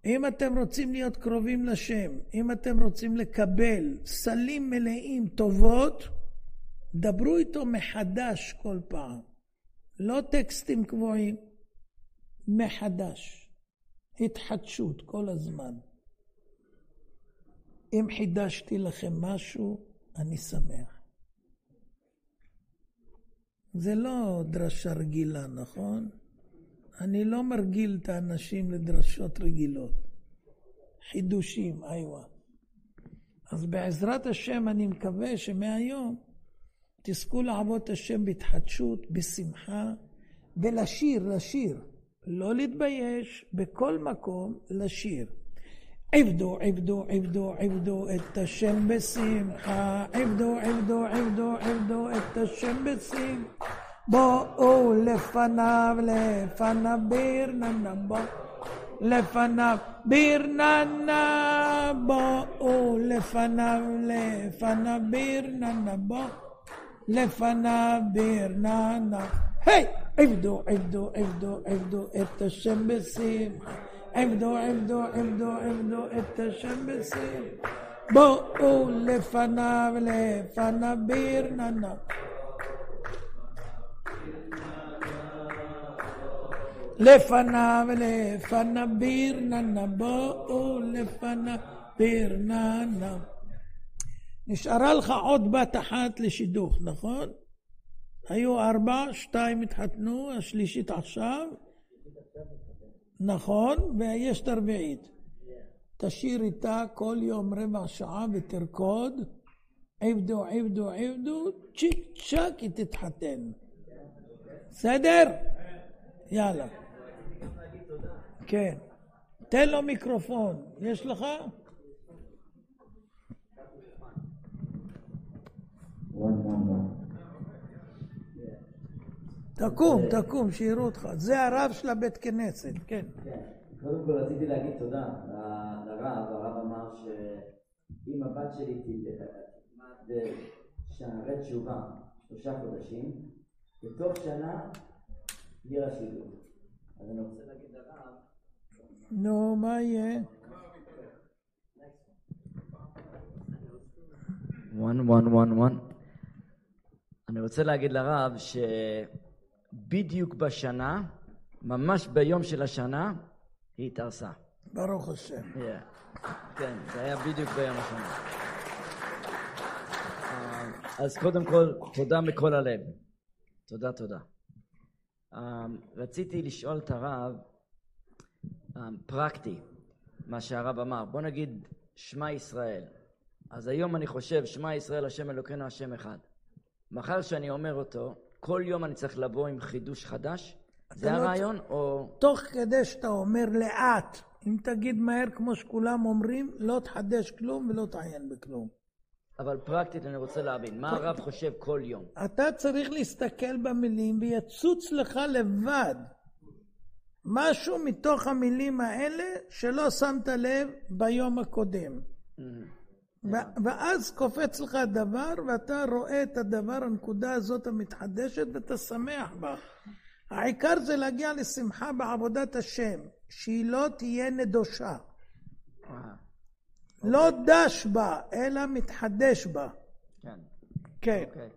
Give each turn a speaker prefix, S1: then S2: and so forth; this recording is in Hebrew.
S1: אם אתם רוצים להיות קרובים לשם, אם אתם רוצים לקבל סלים מלאים טובות, דברו איתו מחדש כל פעם. לא טקסטים קבועים, מחדש. התחדשות כל הזמן. אם חידשתי לכם משהו, אני שמח. זה לא דרשה רגילה, נכון? אני לא מרגיל את האנשים לדרשות רגילות. חידושים, איווה. אז בעזרת השם אני מקווה שמהיום תזכו לעבוד את השם בהתחדשות, בשמחה, ולשיר. לא להתבייש, בכל מקום לשיר. עבדו את השם בשמחה, עבדו את השם בשמחה. בואו לפניו בירננה, לפניו בירננה, בואו לפניו בירננה, לפניו בירננה. היי! עבדו את השם בשמחה, עבדו את השם בשמחה. בואו לפניו בירננה. לפניו בירננה, בואו לפניו בירננה. נשארה לך עוד בת אחת לשידוך, נכון? היו 4, 2 התחתנו, השלישית עכשיו. נכון, ויש את הרביעית. תשאיר איתה כל יום רבע שעה ותרקוד. עבדו, צ'יק צ'ק היא תתחתן. בסדר? יאללה. כן. תן לו מיקרופון. יש לך? תקום, שיראו אותך. זה הרב של הבית כנסת, כן.
S2: קודם כל רציתי להגיד תודה לרב. הרב אמר שאם הבת שלי תלמד שערי תשובה 3 חודשים, בתוך שנה יהיה לה שידוך. אז אני רוצה להגיד לרב...
S1: נו, מה יהיה?
S2: 1. אני רוצה להגיד לרב שבדיוק בשנה, ממש ביום של השנה, היא התארסה.
S1: ברוך השם.
S2: כן, זה היה בדיוק ביום השנה. אז קודם כל, תודה מכל הלב. תודה. רציתי לשאול את הרב, פרקטי, מה שהרב אמר. בוא נגיד שמע ישראל. אז היום אני חושב, שמע ישראל השם אלוקינו השם אחד. מחר שאני אומר אותו, כל יום אני צריך לבוא עם חידוש חדש? זה הרעיון או...
S1: תוך כדי שאתה אומר לאט, אם תגיד מהר כמו שכולם אומרים, לא תחדש כלום ולא תעיין בכלום.
S2: אבל פרקטית אני רוצה להבין, מה הרב חושב כל יום?
S1: אתה צריך להסתכל במילים ויצוץ לך לבד משהו מתוך המילים האלה שלא שמת לב ביום הקודם. ואז קופץ לך הדבר ואתה רואה את הדבר, הנקודה הזאת המתחדשת ואתה שמח בה. העיקר זה להגיע לשמחה בעבודת השם, שהיא לא תהיה נדושה. לא דש בה, אלא מתחדש בה.
S2: כן.
S1: כן.
S2: אוקיי.